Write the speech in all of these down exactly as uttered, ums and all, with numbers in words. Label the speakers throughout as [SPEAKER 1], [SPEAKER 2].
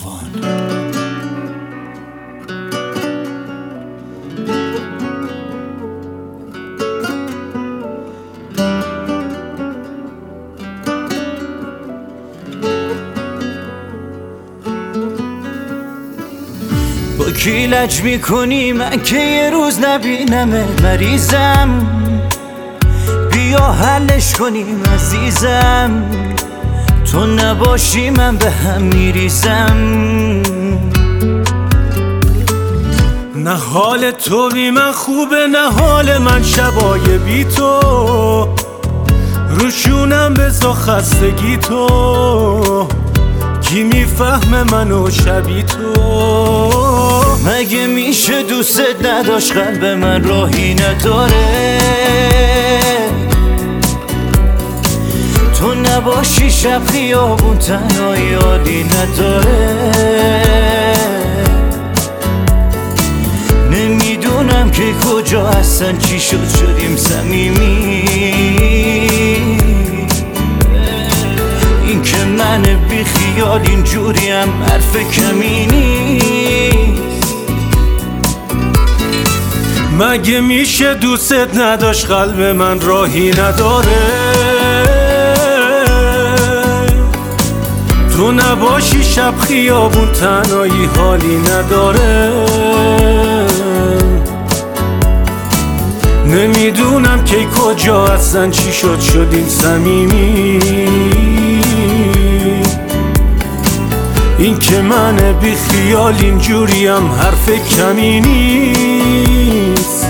[SPEAKER 1] طوفان. با کی لج میکنی من که یه روز نبینمه؟ مریضم بیا حلش کنیم عزیزم، تو نباشی من به هم میریزم.
[SPEAKER 2] نه حال تو بی من خوبه نه حال من شبای بی تو، روشونم بزا خستگی تو، کی میفهمه منو شبی تو؟
[SPEAKER 1] مگه میشه دوستت نداشت قلب من راهی نداره؟ تو نباشی شب خیابون تنهایی حالی نداره. نمیدونم که کجا هستن چی شد شدیم صمیمی، این که من بی خیال اینجوریم حرف کمی نیست.
[SPEAKER 2] مگه میشه دوستت نداشت قلب من راهی نداره؟ تو نباشی شب خیابون تنهایی حالی نداره. نمیدونم که کجا هستن چی شد شدیم صمیمی، این که من بی خیال اینجوریم حرف کمی نیست.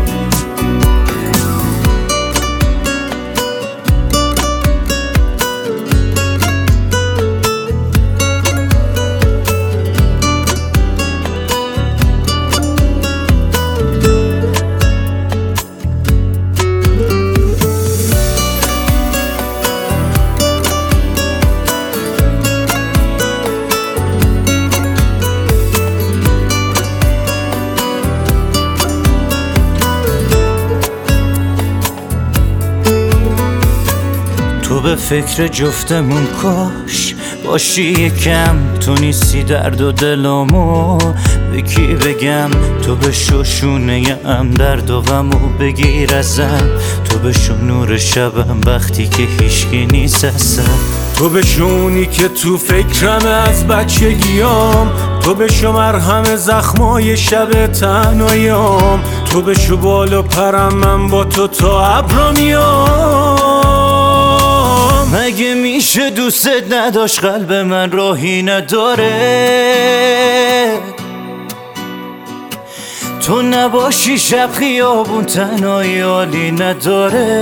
[SPEAKER 1] تو به فکر جفتمون کاش باشی یکم، تو نیستی درد و دلامو به کی بگم؟ تو به شوشونه ام درد و غمو بگیر ازم، تو به شو نور شبم وقتی که هیچکی نیست اصلا،
[SPEAKER 2] تو به شونی که تو فکرم از بچگیام، تو به شو مرهم زخمای شب تنهاییام، تو به شو بال و پرم من با تو تا ابرا میام.
[SPEAKER 1] مگه میشه دوستت نداشت قلب من راهی نداره؟ تو نباشی شب خیابون تنهایی حالی نداره.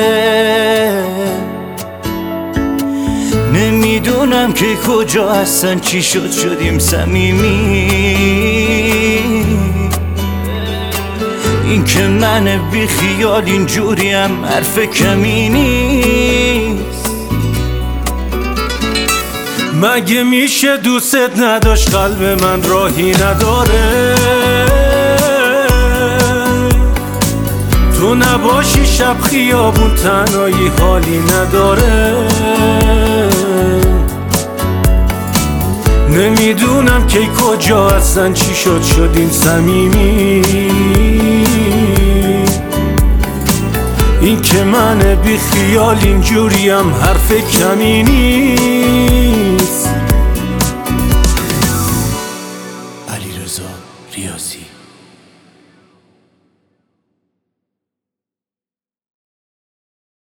[SPEAKER 1] نمیدونم که کجا هستن چی شد شدیم صمیمی، این که من بی خیال اینجوریم حرف کمی نیست.
[SPEAKER 2] مگه میشه دوستت نداشت قلب من راهی نداره؟ تو نباشی شب خیابون تنهایی حالی نداره. نمیدونم که کجا هستن چی شد شدیم صمیمی، این که من بی خیال اینجوریم حرف کمی نیست.
[SPEAKER 1] علیرضا ریاضی.